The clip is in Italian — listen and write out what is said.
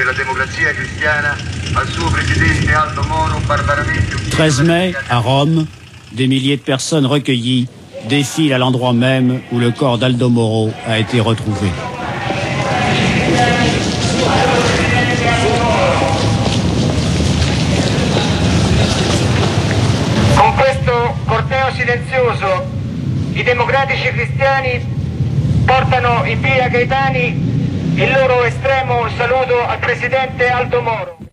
della democrazia cristiana al suo presidente Aldo Moro, barbaramente ucciso. 13 mai, à Rome, des milliers de personnes recueillies défilent à l'endroit même où le corps d'Aldo Moro a été retrouvé. Con questo corteo silenzioso i democratici cristiani portano in via Gaetani il loro estremo saluto al presidente Aldo Moro.